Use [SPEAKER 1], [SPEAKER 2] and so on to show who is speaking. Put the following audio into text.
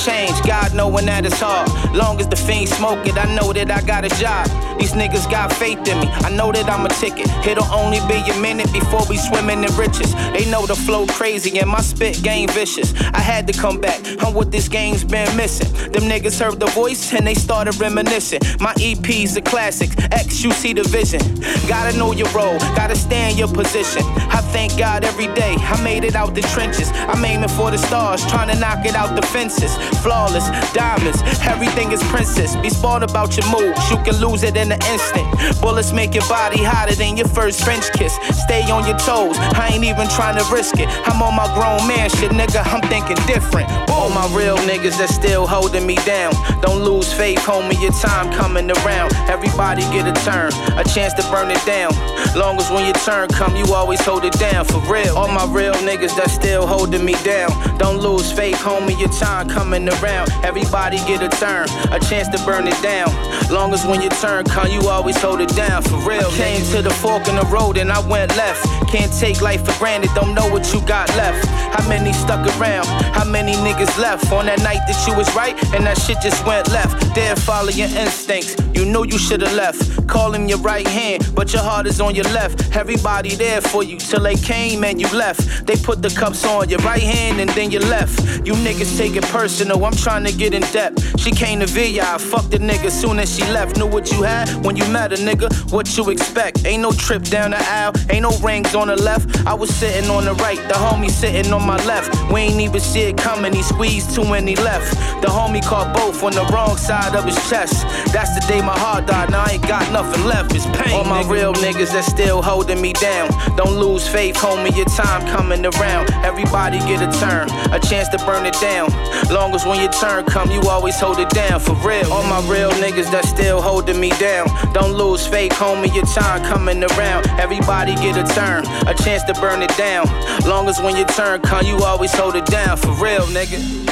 [SPEAKER 1] change, God knowing that it's hard. Long as the fiend smoke it, I know that I got a job. These niggas got faith in me, I know that I'm a ticket. It'll only be a minute before we swimming in riches. They know the flow crazy and my spit game vicious. I had to come back, I'm what this game's been missing. Them niggas heard the voice and they started reminiscing. My EP's the classics, X, you see the vision. Gotta know your role, gotta stay in your position. I thank God every day, I made it out the trenches. I'm aiming for the stars, trying to knock it out the fences. Flawless, diamonds, everything is princess. Be smart about your moves, you can lose it in an instant. Bullets make your body hotter than your first French kiss. Stay on your toes, I ain't even trying to risk it. I'm on my grown man shit, nigga, I'm thinking different. All my real niggas that still holding me down. Don't lose faith, homie, your time coming around. Everybody get a turn, a chance to burn it down. Long as when your turn come, you always hold it down, for real. All my real niggas that still holding me down. Don't lose faith, homie, your time coming around. Everybody get a turn, a chance to burn it down. Long as when your turn come, you always hold it down, for real. I came to the fork in the road and I went left. Can't take life for granted, don't know what you got left. How many stuck around? How many niggas left? On that night that you was right and that shit just went left. Dare follow your instincts, you knew you should've left. Call him your right hand, but your heart is on your left. Everybody there for you till they came and you left. They put the cups on your right hand and then you left. You niggas take it personal, I'm trying to get in depth. She came to VI, fucked the nigga soon as she left. Knew what you had when you met a nigga, what you expect. Ain't no trip down the aisle, ain't no rings on the left. I was sitting on the right, the homie sitting on my left. We ain't even see it coming, he squeezed two and he left. The homie caught both on the wrong side of his chest. That's the day my heart died, now I ain't got nothing left, it's pain. All my real niggas that still holding me down. Don't lose faith, homie, your time coming around. Everybody get a turn, a chance to burn it down. Long as when your turn come, you always hold it down, for real. All my real niggas that still holding me down. Don't lose faith, homie, your time coming around. Everybody get a turn, a chance to burn it down. Long as when your turn come, you always hold it down, for real, nigga.